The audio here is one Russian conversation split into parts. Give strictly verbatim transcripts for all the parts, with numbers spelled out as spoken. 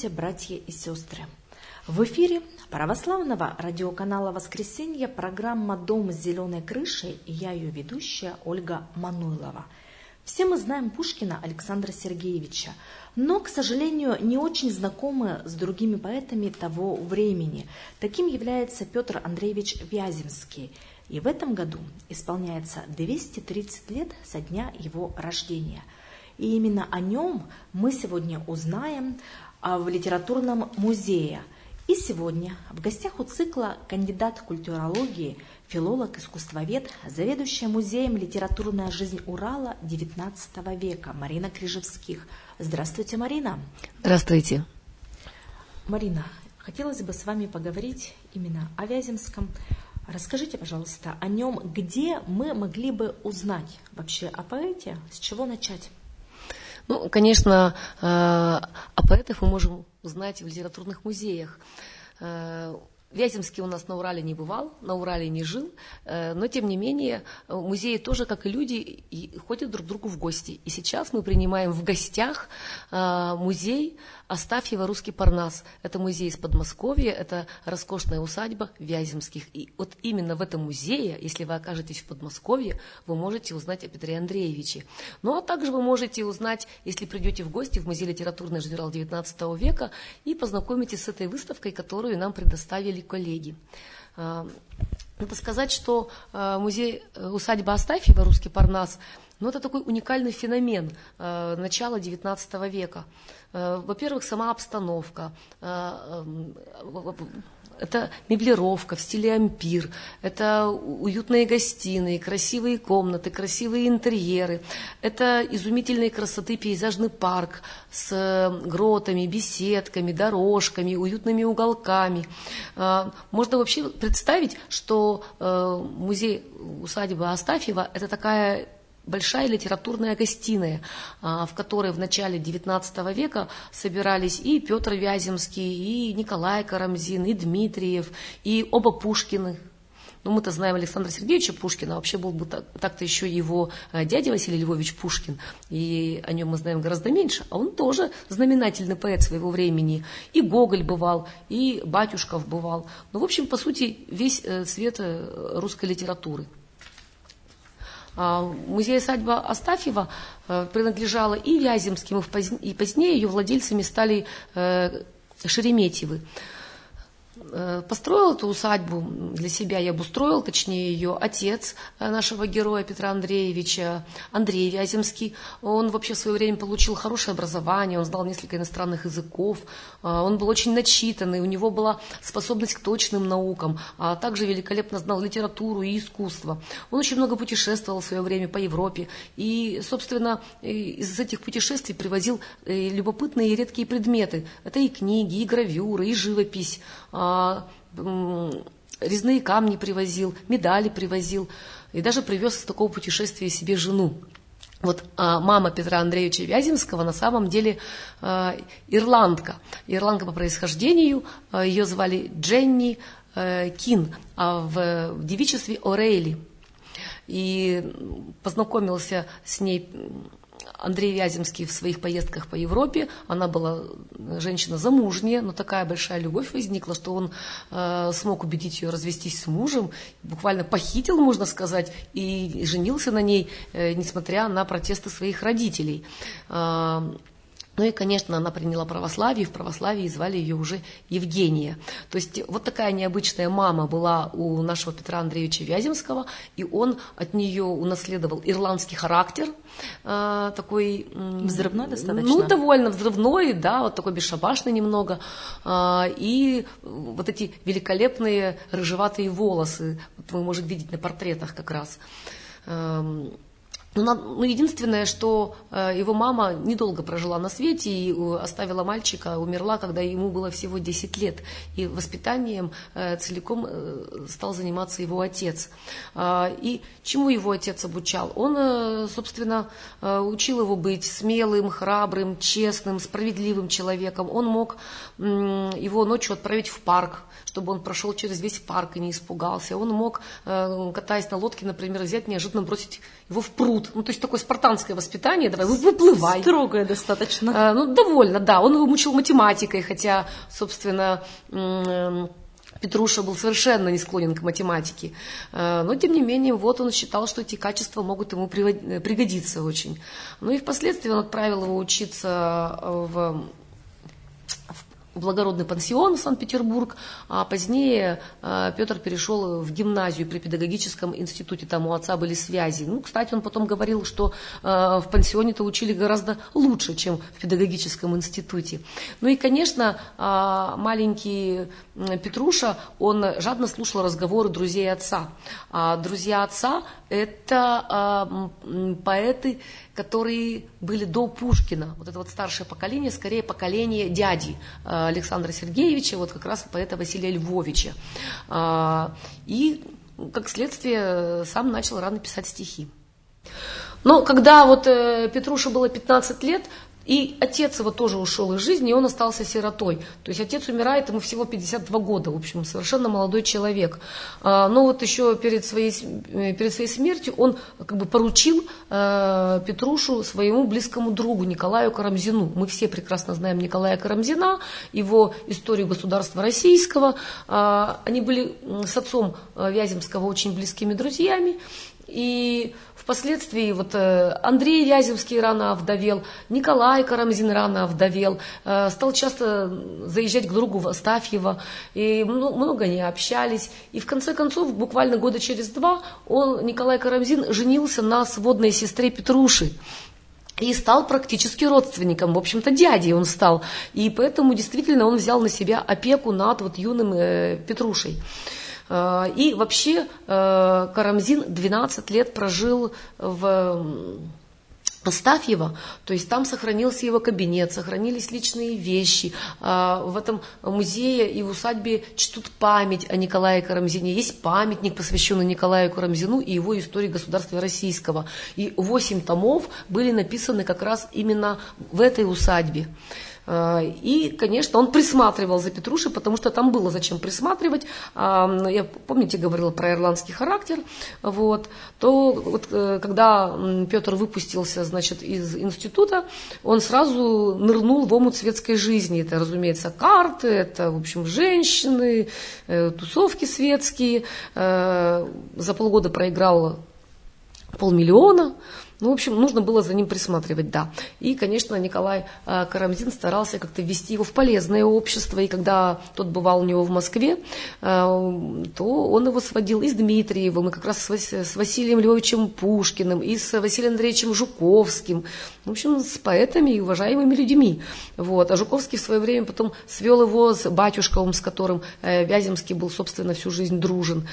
Здравствуйте, братья и сестры! В эфире православного радиоканала «Воскресенье» программа «Дом с зеленой крышей» и я ее ведущая Ольга Мануйлова. Все мы знаем Пушкина Александра Сергеевича, но, к сожалению, не очень знакомы с другими поэтами того времени. Таким является Петр Андреевич Вяземский. И в этом году исполняется двести тридцать лет со дня его рождения. И именно о нем мы сегодня узнаем в литературном музее. И сегодня в гостях у цикла кандидат культурологии, филолог, искусствовед, заведующая музеем «Литературная жизнь Урала девятнадцатого века» Марина Крижевских. Здравствуйте, Марина. Здравствуйте. Марина, хотелось бы с вами поговорить именно о Вяземском. Расскажите, пожалуйста, о нем, где мы могли бы узнать вообще о поэте, с чего начать? Ну, конечно, о поэтах мы можем узнать в литературных музеях. Вяземский у нас на Урале не бывал, на Урале не жил, но, тем не менее, музеи тоже, как и люди, ходят друг к другу в гости. И сейчас мы принимаем в гостях музей Астафьева «Русский Парнас». Это музей из Подмосковья, это роскошная усадьба Вяземских. И вот именно в этом музее, если вы окажетесь в Подмосковье, вы можете узнать о Петре Андреевиче. Ну, а также вы можете узнать, если придете в гости в музей литературный журнал девятнадцатого века и познакомитесь с этой выставкой, которую нам предоставили коллеги. Надо сказать, что музей усадьба Астафьева «Русский Парнас», ну, это такой уникальный феномен начала девятнадцатого века. Во-первых, сама обстановка, это меблировка в стиле ампир, это уютные гостиные, красивые комнаты, красивые интерьеры, это изумительной красоты пейзажный парк с гротами, беседками, дорожками, уютными уголками. Можно вообще представить, что музей усадьба Астафьева – это такая большая литературная гостиная, в которой в начале девятнадцатого века собирались и Петр Вяземский, и Николай Карамзин, и Дмитриев, и оба Пушкины. Ну, мы-то знаем Александра Сергеевича Пушкина, вообще был бы так, так-то еще его дядя Василий Львович Пушкин, и о нем мы знаем гораздо меньше, а он тоже знаменательный поэт своего времени. И Гоголь бывал, и Батюшков бывал. Ну, в общем, по сути, весь цвет русской литературы. Музей усадьба Астафьева принадлежала и Вяземским, и позднее ее владельцами стали Шереметьевы. Построил эту усадьбу для себя и обустроил, точнее, ее отец нашего героя Петра Андреевича, Андрей Вяземский. Он вообще в свое время получил хорошее образование, он знал несколько иностранных языков, он был очень начитанный, у него была способность к точным наукам, а также великолепно знал литературу и искусство. Он очень много путешествовал в свое время по Европе и, собственно, из этих путешествий привозил любопытные и редкие предметы. Это и книги, и гравюры, и живопись, резные камни привозил, медали привозил и даже привез из такого путешествия себе жену. Вот а, мама Петра Андреевича Вяземского на самом деле а, ирландка. Ирландка по происхождению, а, ее звали Дженни а, Кин, а в, в девичестве Орейли. И познакомился с ней Андрей Вяземский в своих поездках по Европе. Она была женщина замужняя, но такая большая любовь возникла, что он э, смог убедить ее развестись с мужем, буквально похитил, можно сказать, и женился на ней, э, несмотря на протесты своих родителей. Э, Ну и, конечно, она приняла православие, и в православии звали ее уже Евгения. То есть вот такая необычная мама была у нашего Петра Андреевича Вяземского, и он от нее унаследовал ирландский характер, э, такой... Взрывной достаточно? Ну, довольно взрывной, да, вот такой бесшабашный немного, э, и вот эти великолепные рыжеватые волосы, вот вы можете видеть на портретах как раз. Э, Ну, единственное, что его мама недолго прожила на свете и оставила мальчика, умерла, когда ему было всего десять лет. И воспитанием целиком стал заниматься его отец. И чему его отец обучал? Он, собственно, учил его быть смелым, храбрым, честным, справедливым человеком. Он мог его ночью отправить в парк, чтобы он прошел через весь парк и не испугался. Он мог, катаясь на лодке, например, взять, неожиданно бросить его в пруд, пруд. Ну, то есть такое спартанское воспитание, давай, выплывай. Строгое достаточно. А, ну, довольно, да. Он его мучил математикой, хотя, собственно, Петруша был совершенно не склонен к математике. Но, тем не менее, вот он считал, что эти качества могут ему пригодиться очень. Ну и впоследствии он отправил его учиться в благородный пансион в Санкт-Петербург, а позднее э, Петр перешел в гимназию при педагогическом институте, там у отца были связи. Ну, кстати, он потом говорил, что э, в пансионе-то учили гораздо лучше, чем в педагогическом институте. Ну и, конечно, э, маленький Петруша, он жадно слушал разговоры друзей отца. А друзья отца – это э, поэты, которые были до Пушкина. Вот это вот старшее поколение, скорее поколение дяди Александра Сергеевича, вот как раз поэта Василия Львовича. И, как следствие, сам начал рано писать стихи. Но когда вот Петруше было пятнадцать лет, и отец его тоже ушел из жизни, и он остался сиротой. То есть отец умирает, ему всего пятьдесят два года, в общем, совершенно молодой человек. Но вот еще перед своей, перед своей смертью он как бы поручил Петрушу своему близкому другу Николаю Карамзину. Мы все прекрасно знаем Николая Карамзина, его историю государства российского. Они были с отцом Вяземского очень близкими друзьями. И впоследствии вот Андрей Вяземский рано овдовел, Николай Карамзин рано овдовел, стал часто заезжать к другу в Астафьево, и много они общались. И в конце концов, буквально года через два, он, Николай Карамзин, женился на сводной сестре Петруши. И стал практически родственником, в общем-то, дядей он стал. И поэтому действительно он взял на себя опеку над вот юным Петрушей. И вообще Карамзин двенадцать лет прожил в Астафьево, то есть там сохранился его кабинет, сохранились личные вещи. В этом музее и в усадьбе чтут память о Николае Карамзине. Есть памятник, посвященный Николаю Карамзину и его истории государства российского. И восемь томов были написаны как раз именно в этой усадьбе. И, конечно, он присматривал за Петрушей, потому что там было зачем присматривать. Я, помните, говорила про ирландский характер. Вот, то вот, когда Петр выпустился, значит, из института, он сразу нырнул в омут светской жизни. Это, разумеется, карты, это, в общем, женщины, тусовки светские. За полгода проиграл полмиллиона. Ну, в общем, нужно было за ним присматривать, да. И, конечно, Николай э, Карамзин старался как-то ввести его в полезное общество. И когда тот бывал у него в Москве, э, то он его сводил и с Дмитриевым, и как раз с, с Василием Львовичем Пушкиным, и с Василием Андреевичем Жуковским. В общем, с поэтами и уважаемыми людьми. Вот. А Жуковский в свое время потом свел его с Батюшковым, с которым э, Вяземский был, собственно, всю жизнь дружен.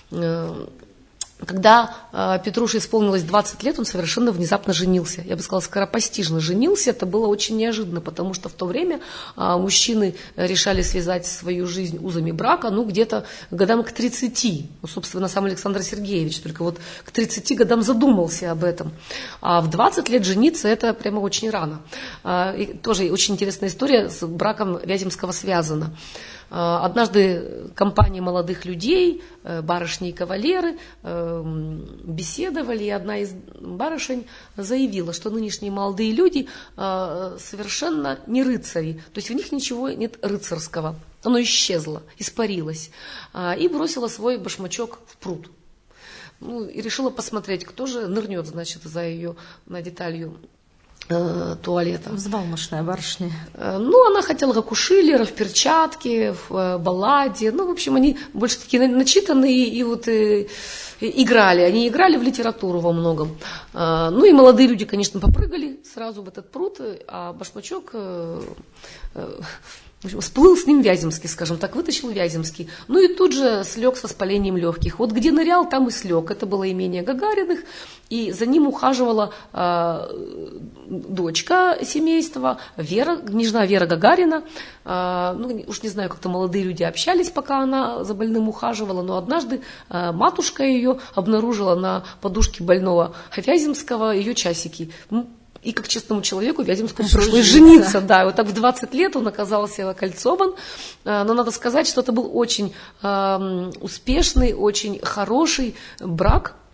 Когда э, Петруше исполнилось двадцать лет, он совершенно внезапно женился. Я бы сказала, скоропостижно женился. Это было очень неожиданно, потому что в то время э, мужчины решали связать свою жизнь узами брака, ну, где-то годам к тридцати. Ну, собственно, сам Александр Сергеевич только вот к тридцати годам задумался об этом. А в двадцать лет жениться – это прямо очень рано. Э, и тоже очень интересная история с браком Вяземского связана. Однажды компания молодых людей, барышни и кавалеры, беседовали, и одна из барышень заявила, что нынешние молодые люди совершенно не рыцари, то есть в них ничего нет рыцарского, оно исчезло, испарилось, и бросила свой башмачок в пруд. Ну, и решила посмотреть, кто же нырнет, значит, за ее на деталью туалета. Взбалмошная барышня. Ну, она хотела как у Шиллера, в перчатке, в балладе. Ну, в общем, они больше такие начитанные и вот и, и играли. Они играли в литературу во многом. Ну, и молодые люди, конечно, попрыгали сразу в этот пруд, а башмачок... В общем, всплыл с ним Вяземский, скажем так, вытащил Вяземский. Ну и тут же слег со воспалением легких. Вот где нырял, там и слег. Это было имение Гагариных. И за ним ухаживала э, дочка семейства, Вера, княжна Вера Гагарина. Э, ну, уж не знаю, как-то молодые люди общались, пока она за больным ухаживала. Но однажды э, матушка ее обнаружила на подушке больного Вяземского ее часики. И как честному человеку Вяземскому пришлось жениться. Да, вот так в двадцать лет он оказался окольцован. Но надо сказать, что это был очень э, успешный, очень хороший брак.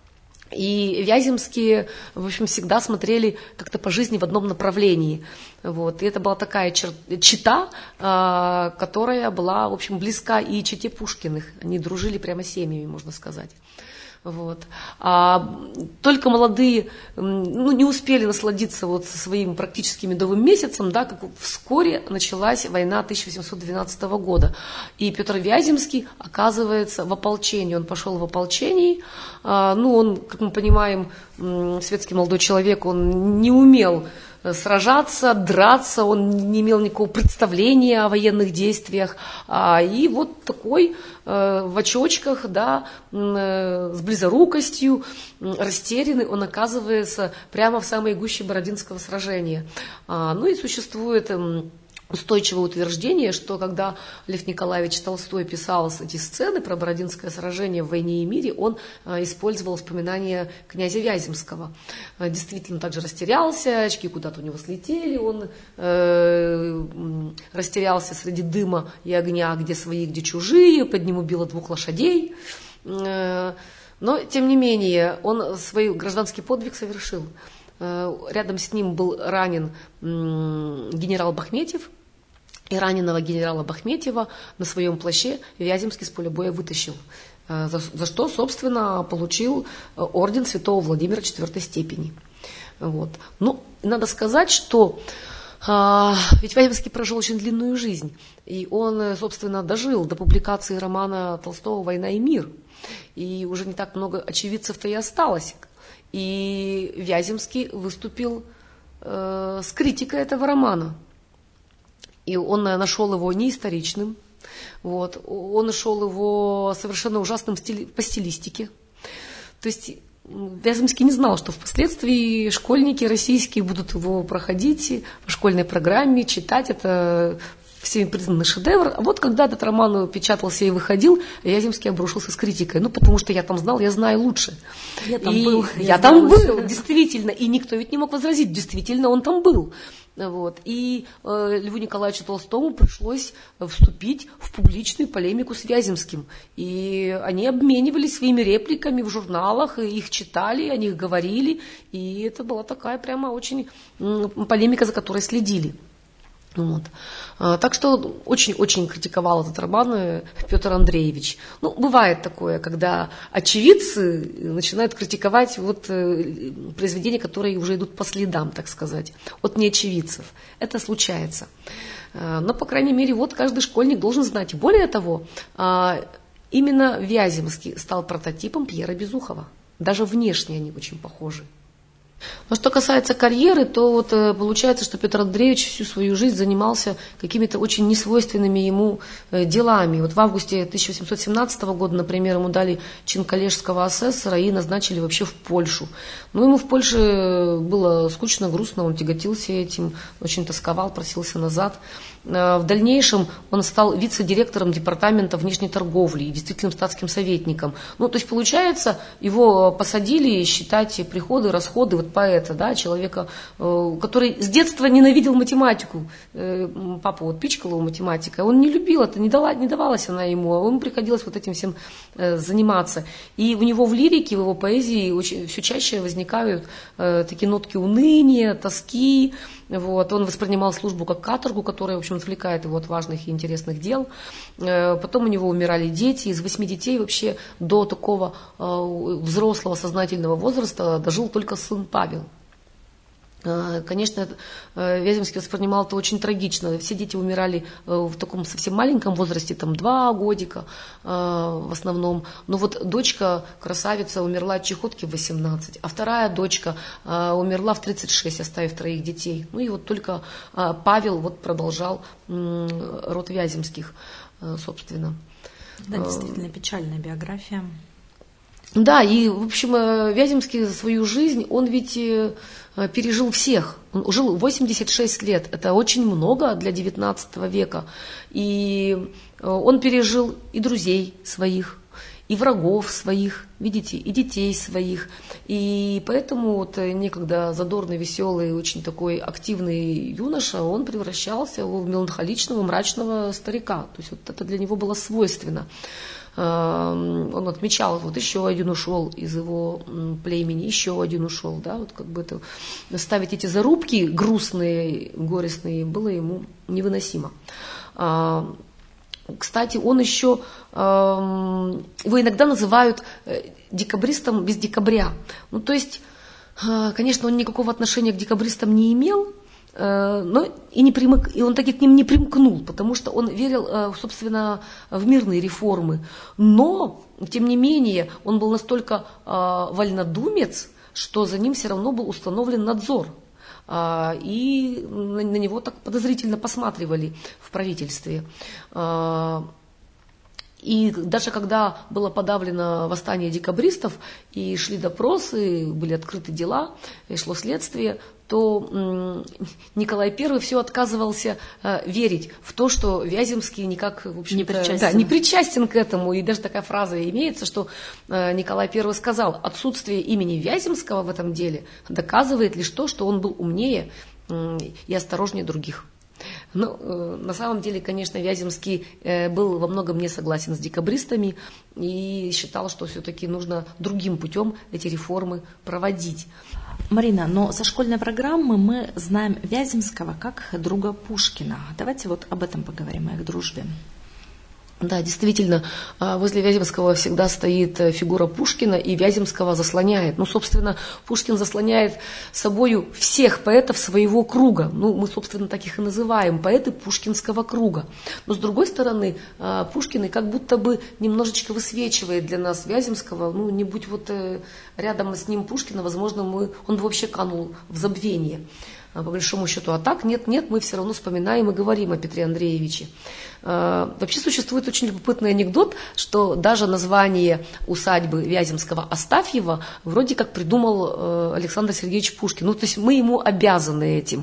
И Вяземские, в общем, всегда смотрели как-то по жизни в одном направлении. Вот. И это была такая чер... чета, э, которая была, в общем, близка и чете Пушкиных. Они дружили прямо семьями, можно сказать. Вот. А только молодые ну, не успели насладиться вот своим практически медовым месяцем, да, как вскоре началась война тысяча восемьсот двенадцатого года. И Петр Вяземский оказывается в ополчении. Он пошел в ополчении. А, ну, он, как мы понимаем, светский молодой человек, он не умел сражаться, драться, он не имел никакого представления о военных действиях. А, и вот такой э, в очочках, да, э, с близорукостью, э, растерянный, он оказывается прямо в самой гуще Бородинского сражения. А, ну и существует э, устойчивое утверждение, что когда Лев Николаевич Толстой писал эти сцены про Бородинское сражение в «Войне и мире», он э, использовал воспоминания князя Вяземского. Э, действительно, также растерялся, очки куда-то у него слетели, он э, растерялся среди дыма и огня, где свои, где чужие, под ним убило двух лошадей. Э, но, тем не менее, он свой гражданский подвиг совершил. Рядом с ним был ранен генерал Бахметьев, и раненого генерала Бахметьева на своем плаще Вяземский с поля боя вытащил, за, за что, собственно, получил орден святого Владимира четвертой степени. Вот. Ну, надо сказать, что а, ведь Вяземский прожил очень длинную жизнь, и он, собственно, дожил до публикации романа Толстого «Война и мир», и уже не так много очевидцев-то и осталось. И Вяземский выступил э, с критикой этого романа. И он нашел его неисторичным, вот, он нашел его совершенно ужасным стили, по стилистике. То есть Вяземский не знал, что впоследствии школьники российские будут его проходить в школьной программе, читать это. Всеми признанный шедевр. А вот когда этот роман печатался и выходил, Вяземский обрушился с критикой. Ну, потому что я там знал, я знаю лучше. Я там и был. Я, я там лучше. был, действительно. И никто ведь не мог возразить. Действительно, он там был. Вот. И э, Льву Николаевичу Толстому пришлось вступить в публичную полемику с Вяземским. И они обменивались своими репликами в журналах, и их читали, о них говорили. И это была такая прямо очень м, полемика, за которой следили. Вот. А, так что очень-очень критиковал этот роман Петр Андреевич. Ну, бывает такое, когда очевидцы начинают критиковать вот, э, произведения, которые уже идут по следам, так сказать, от неочевидцев. Это случается. А, но, по крайней мере, вот каждый школьник должен знать. Более того, а, именно Вяземский стал прототипом Пьера Безухова. Даже внешне они очень похожи. Но что касается карьеры, то вот получается, что Петр Андреевич всю свою жизнь занимался какими-то очень несвойственными ему делами. Вот в августе тысяча восемьсот семнадцатого года, например, ему дали чин коллежского асессора и назначили вообще в Польшу. Но ему в Польше было скучно, грустно, он тяготился этим, очень тосковал, просился назад. В дальнейшем он стал вице-директором департамента внешней торговли и действительным статским советником. Ну, то есть, получается, его посадили считать приходы, расходы вот поэта, да, человека, который с детства ненавидел математику. Папа вот пичкал его математикой, он не любил это, не, дала, не давалась она ему, а ему приходилось вот этим всем заниматься. И у него в лирике, в его поэзии очень, все чаще возникают такие нотки уныния, тоски. Вот. Он воспринимал службу как каторгу, которая, в общем, отвлекает его от важных и интересных дел. Потом у него умирали дети. Из восьми детей вообще до такого взрослого сознательного возраста дожил только сын Павел. Конечно, Вяземский воспринимал это очень трагично. Все дети умирали в таком совсем маленьком возрасте, там два годика в основном. Но вот дочка, красавица, умерла от чехотки в восемнадцать, а вторая дочка умерла в тридцать шесть, оставив троих детей. Ну и вот только Павел вот продолжал род Вяземских, собственно. Да, действительно печальная биография. Да, и, в общем, Вяземский за свою жизнь, он ведь пережил всех. Он жил восемьдесят шесть лет. Это очень много для девятнадцатого века. И он пережил и друзей своих, и врагов своих, видите, и детей своих. И поэтому вот некогда задорный, веселый, очень такой активный юноша, он превращался в меланхоличного, мрачного старика. То есть вот это для него было свойственно. Он отмечал, вот еще один ушел из его племени, еще один ушел, да, вот как бы это, ставить эти зарубки грустные, горестные было ему невыносимо. Кстати, он еще, его иногда называют декабристом без декабря. Ну, то есть, конечно, он никакого отношения к декабристам не имел, но и, не примык, и он таки к ним не примкнул, потому что он верил, собственно, в мирные реформы. Но, тем не менее, он был настолько вольнодумец, что за ним все равно был установлен надзор. И на него так подозрительно посматривали в правительстве. И даже когда было подавлено восстание декабристов, и шли допросы, были открыты дела, и шло следствие, то Николай Первый все отказывался верить в то, что Вяземский никак, в общем-то, не причастен. Да, не причастен к этому. И даже такая фраза имеется, что Николай Первый сказал: отсутствие имени Вяземского в этом деле доказывает лишь то, что он был умнее и осторожнее других. Ну, на самом деле, конечно, Вяземский был во многом не согласен с декабристами и считал, что все-таки нужно другим путем эти реформы проводить. Марина, но со школьной программы мы знаем Вяземского как друга Пушкина. Давайте вот об этом поговорим, о их дружбе. Да, действительно, возле Вяземского всегда стоит фигура Пушкина, и Вяземского заслоняет. Ну, собственно, Пушкин заслоняет собою всех поэтов своего круга. Ну, мы, собственно, так их и называем, поэты Пушкинского круга. Но, с другой стороны, Пушкин как будто бы немножечко высвечивает для нас Вяземского. Ну, не будь вот рядом с ним Пушкина, возможно, мы, он бы вообще канул в забвение. По большому счету, а так нет-нет, мы все равно вспоминаем и говорим о Петре Андреевиче. Вообще существует очень любопытный анекдот, что даже название усадьбы Вяземского Астафьева вроде как придумал Александр Сергеевич Пушкин. Ну, то есть мы ему обязаны этим.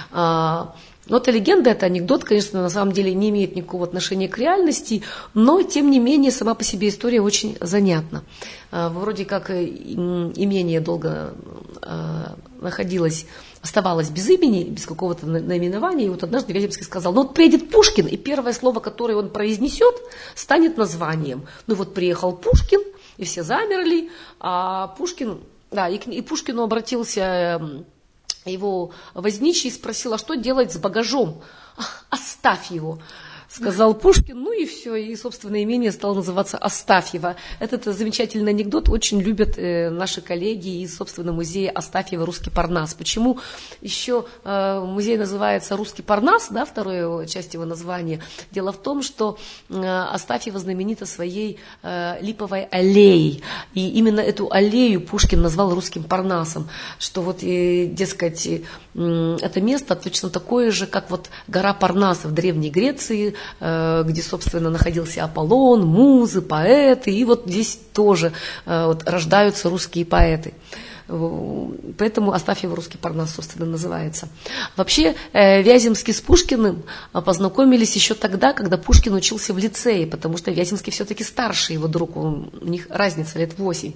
Но это легенда, это анекдот, конечно, на самом деле не имеет никакого отношения к реальности, но, тем не менее, сама по себе история очень занятна. Вроде как имение долго находилось, оставалось без имени, без какого-то наименования, и вот однажды Вяземский сказал: ну вот приедет Пушкин, и первое слово, которое он произнесет, станет названием. Ну вот приехал Пушкин, и все замерли, а Пушкин, да, и, к, и Пушкину обратился его возничий и спросил: а что делать с багажом? Оставь его, сказал Пушкин, ну и все, и, собственно, имение стало называться Астафьево. Этот замечательный анекдот очень любят э, наши коллеги из, собственно, музея Астафьева «Русский Парнас». Почему еще э, музей называется «Русский Парнас», да, вторая часть его названия? Дело в том, что э, Астафьево знаменита своей э, липовой аллеей, и именно эту аллею Пушкин назвал «Русским Парнасом», что вот, э, дескать, э, это место точно такое же, как вот гора Парнаса в Древней Греции, где, собственно, находился Аполлон, музы, поэты, и вот здесь тоже вот, рождаются русские поэты. Поэтому Астафьево «Русский Парнас», собственно, называется. Вообще, Вяземский с Пушкиным познакомились еще тогда, когда Пушкин учился в лицее, потому что Вяземский все-таки старший его друг, у них разница лет восемь.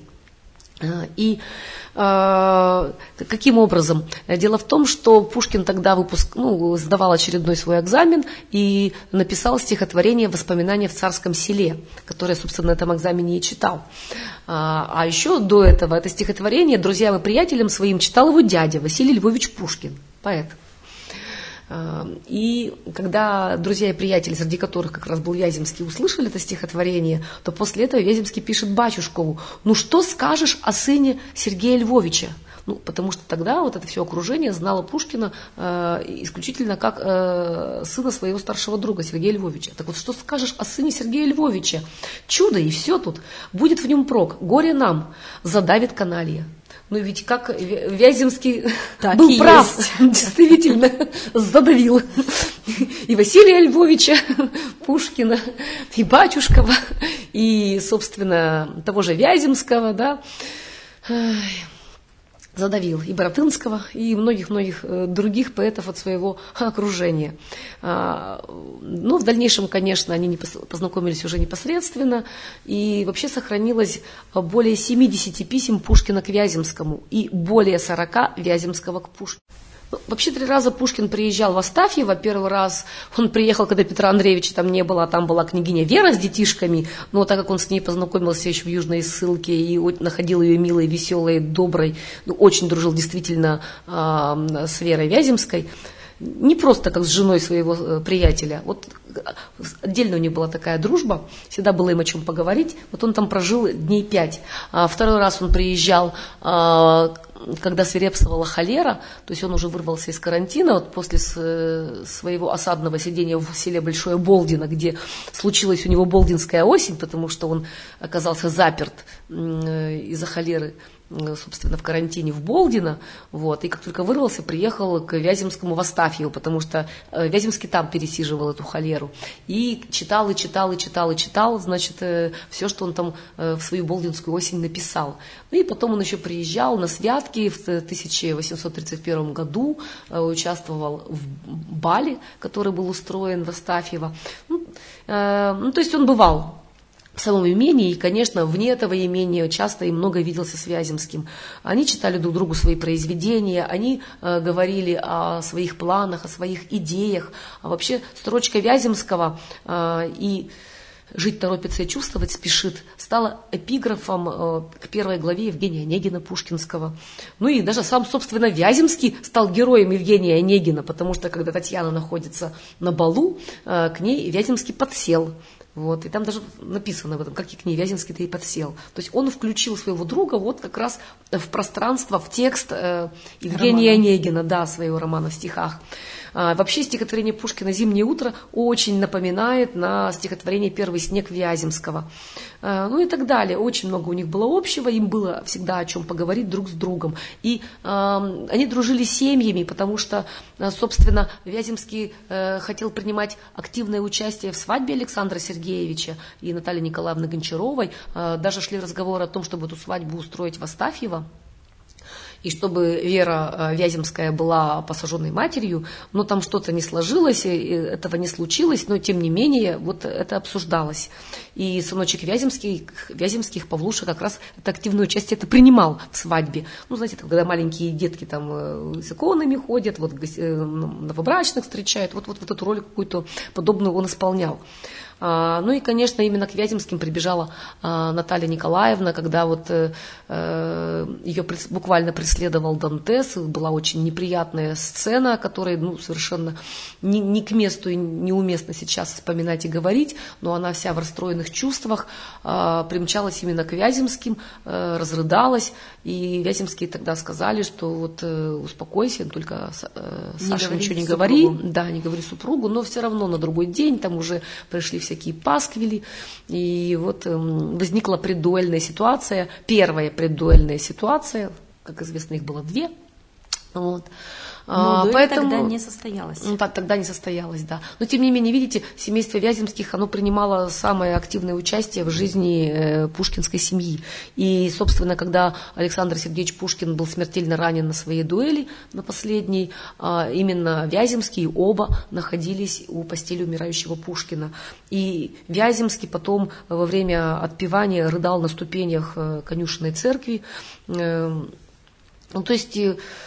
И э, каким образом? Дело в том, что Пушкин тогда выпуск, ну, сдавал очередной свой экзамен и написал стихотворение «Воспоминания в царском селе», которое, собственно, на этом экзамене и читал. А, а еще до этого это стихотворение друзьям и приятелям своим читал его дядя Василий Львович Пушкин, поэт. И когда друзья и приятели, среди которых как раз был Вяземский, услышали это стихотворение, то после этого Вяземский пишет батюшкову: ну что скажешь о сыне Сергея Львовича? Ну, потому что тогда вот это все окружение знало Пушкина э, исключительно как э, сына своего старшего друга Сергея Львовича. Так вот, что скажешь о сыне Сергея Львовича? Чудо, и все тут. Будет в нем прок, горе нам, задавит каналья. Ну ведь как Вяземский так был прав, есть. Действительно задавил и Василия Львовича Пушкина, и Батюшкова, и, собственно, того же Вяземского, да. задавил и Баратынского, и многих-многих других поэтов от своего окружения. Но в дальнейшем, конечно, они не познакомились уже непосредственно, и вообще сохранилось более семидесяти писем Пушкина к Вяземскому и более сорока Вяземского к Пушкину. Вообще три раза Пушкин приезжал в Астафьево. Первый раз он приехал, когда Петра Андреевича там не было, а там была княгиня Вера с детишками, но так как он с ней познакомился еще в Южной ссылке и находил ее милой, веселой, доброй, ну, очень дружил действительно э, с Верой Вяземской, не просто как с женой своего приятеля, вот отдельно у них была такая дружба, всегда было им о чем поговорить, вот он там прожил дней пять. А второй раз он приезжал, когда свирепствовала холера, то есть он уже вырвался из карантина, вот после своего осадного сидения в селе Большое Болдино, где случилась у него болдинская осень, потому что он оказался заперт из-за холеры, собственно, в карантине в Болдино, вот, и как только вырвался, приехал к Вяземскому в Астафьево, потому что Вяземский там пересиживал эту холеру, и читал, и читал, и читал, и читал, значит, все, что он там в свою болдинскую осень написал. Ну и потом он еще приезжал на святки в тысяча восемьсот тридцать первом году, участвовал в бале, который был устроен в Астафьево. Ну, ну, то есть он бывал в самом имении, и, конечно, вне этого имения часто и много виделся с Вяземским. Они читали друг другу свои произведения, они э, говорили о своих планах, о своих идеях. А вообще строчка Вяземского э, и «Жить торопится и чувствовать спешит» стала эпиграфом э, к первой главе Евгения Онегина Пушкинского. Ну и даже сам, собственно, Вяземский стал героем Евгения Онегина, потому что, когда Татьяна находится на балу, э, к ней Вяземский подсел. Вот, и там даже написано об этом, как и к ней Вяземский-то и подсел. То есть он включил своего друга вот как раз в пространство, в текст э, Евгения Романа. Онегина, да, своего романа в стихах. А, вообще стихотворение Пушкина «Зимнее утро» очень напоминает на стихотворение «Первый снег» Вяземского. А, ну и так далее. Очень много у них было общего, им было всегда о чем поговорить друг с другом. И э, они дружили семьями, потому что, собственно, Вяземский э, хотел принимать активное участие в свадьбе Александра Сергеевича и Натальи Николаевны Гончаровой. Э, даже шли разговоры о том, чтобы эту свадьбу устроить в Астафьево, и чтобы Вера Вяземская была посаженной матерью, но там что-то не сложилось, этого не случилось, но тем не менее вот это обсуждалось. И сыночек Вяземский, Вяземских, Павлуша, как раз это активное участие это принимал в свадьбе. Ну, знаете, когда маленькие детки там с иконами ходят, вот новобрачных встречают, вот, вот, вот эту роль какую-то подобную он исполнял. Ну и, конечно, именно к Вяземским прибежала Наталья Николаевна, когда вот ее буквально преследовал Дантес, была очень неприятная сцена, о которой ну, совершенно не, не к месту и неуместно сейчас вспоминать и говорить, но она вся в расстроенных чувствах примчалась именно к Вяземским, разрыдалась, и Вяземские тогда сказали, что вот успокойся, только Саше ничего не говори, да, не говори супругу, но все равно на другой день там уже пришли все всякие пасквили, и вот возникла преддуэльная ситуация, первая преддуэльная ситуация, как известно, их было две, вот. Но поэтому тогда не состоялось. Ну, тогда не состоялось, да. Но тем не менее, видите, семейство Вяземских, оно принимало самое активное участие в жизни э, пушкинской семьи. И, собственно, когда Александр Сергеевич Пушкин был смертельно ранен на своей дуэли, на последней, э, именно Вяземские оба находились у постели умирающего Пушкина. И Вяземский потом во время отпевания рыдал на ступенях э, конюшенной церкви. Э, ну, то есть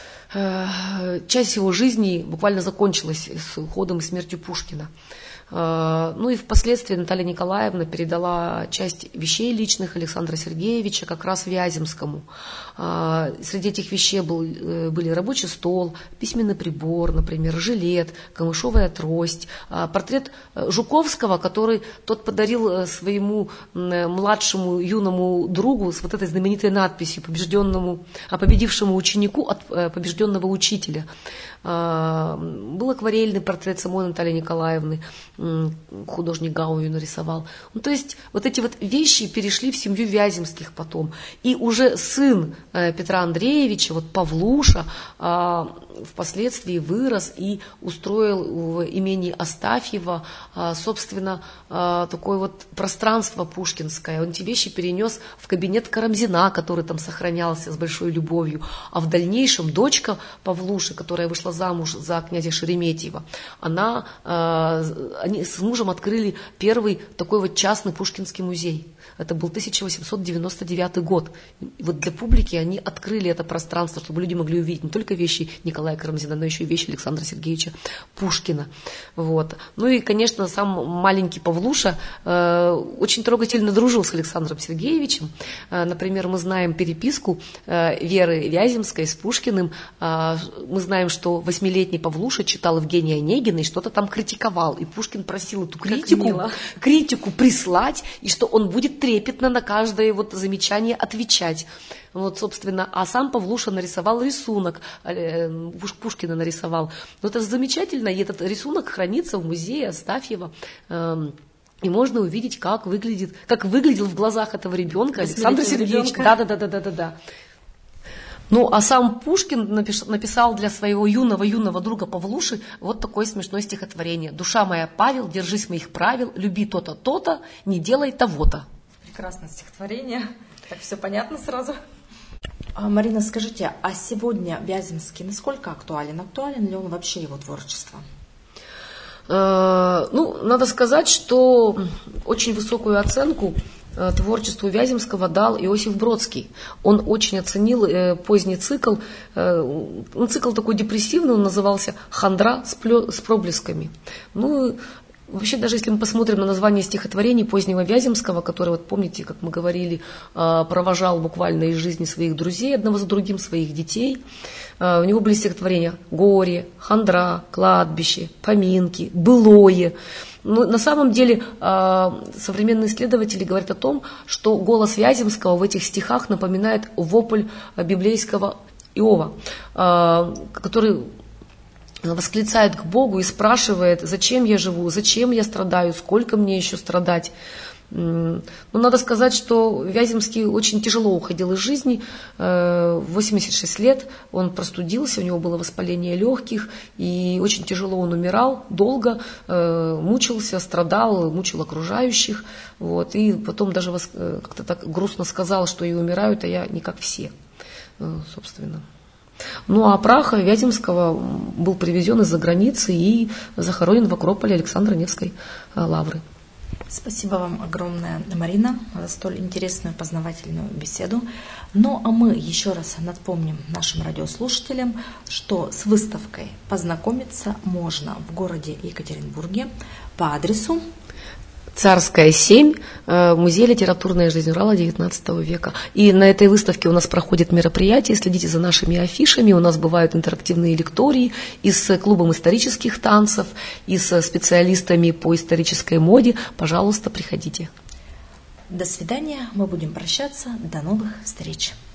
часть его жизни буквально закончилась с уходом и смертью Пушкина. Ну и впоследствии Наталья Николаевна передала часть вещей личных Александра Сергеевича как раз Вяземскому. Среди этих вещей был, были рабочий стол, письменный прибор, например, жилет, камышовая трость, портрет Жуковского, который тот подарил своему младшему юному другу с вот этой знаменитой надписью побежденному, победившему ученику от побежденного учителя. Был акварельный портрет самой Натальи Николаевны. художник Гау ее нарисовал. Ну, то есть вот эти вот вещи перешли в семью Вяземских потом. И уже сын Петра Андреевича, вот Павлуша, впоследствии вырос и устроил в имении Астафьева, собственно, такое вот пространство пушкинское. Он эти вещи перенес в кабинет Карамзина, который там сохранялся с большой любовью. А в дальнейшем дочка Павлуши, которая вышла замуж за князя Шереметьева, она, они с мужем открыли первый такой вот частный Пушкинский музей. Это был тысяча восемьсот девяносто девятый год. И вот для публики они открыли это пространство, чтобы люди могли увидеть не только вещи Николая Карамзина, но еще и вещи Александра Сергеевича Пушкина. Вот. Ну и, конечно, сам маленький Павлуша э, очень трогательно дружил с Александром Сергеевичем. Э, например, мы знаем переписку э, Веры Вяземской с Пушкиным. Э, мы знаем, что восьмилетний Павлуша читал Евгения Онегина и что-то там критиковал. И Пушкин просил эту критику, критику прислать, и что он будет трепетно на каждое вот замечание отвечать. Вот, собственно, а сам Павлуша нарисовал рисунок, Пушкина нарисовал. Но это замечательно, и этот рисунок хранится в музее Астафьева. И можно увидеть, как выглядит, как выглядел в глазах этого ребенка Александр Сергеевич. Да, да, да, да, да, да, да. Ну, а сам Пушкин написал для своего юного-юного друга Павлуши вот такое смешное стихотворение. «Душа моя, Павел, держись моих правил, люби то-то, то-то, не делай того-то». Прекрасное стихотворение. Так все понятно сразу. А, Марина, скажите, а сегодня Вяземский насколько актуален? Актуален ли он вообще, его творчество? Э, ну, надо сказать, что очень высокую оценку творчеству Вяземского дал Иосиф Бродский. Он очень оценил э, поздний цикл. Э, цикл такой депрессивный, он назывался «Хандра с, плё, с проблесками». Ну, вообще, даже если мы посмотрим на название стихотворений позднего Вяземского, который, вот помните, как мы говорили, э, провожал буквально из жизни своих друзей, одного за другим, своих детей, э, у него были стихотворения «Горе», «Хандра», «Кладбище», «Поминки», «Былое». Но на самом деле современные исследователи говорят о том, что голос Вяземского в этих стихах напоминает вопль библейского Иова, который восклицает к Богу и спрашивает: «Зачем я живу? Зачем я страдаю? Сколько мне еще страдать?» Но надо сказать, что Вяземский очень тяжело уходил из жизни. В восемьдесят шесть лет он простудился, у него было воспаление легких, и очень тяжело он умирал, долго мучился, страдал, мучил окружающих. Вот, и потом даже как-то так грустно сказал, что и умирают, а я не как все, собственно. Ну а прах Вяземского был привезен из-за границы и захоронен в Акрополе Александра Невской лавры. Спасибо вам огромное, Марина, за столь интересную познавательную беседу. Ну а мы еще раз напомним нашим радиослушателям, что с выставкой познакомиться можно в городе Екатеринбурге по адресу Царская, семь, музей «Литературная жизнь Урала» девятнадцатого века. И на этой выставке у нас проходит мероприятие, следите за нашими афишами, у нас бывают интерактивные лектории и с клубом исторических танцев, и со специалистами по исторической моде. Пожалуйста, приходите. До свидания, мы будем прощаться, до новых встреч.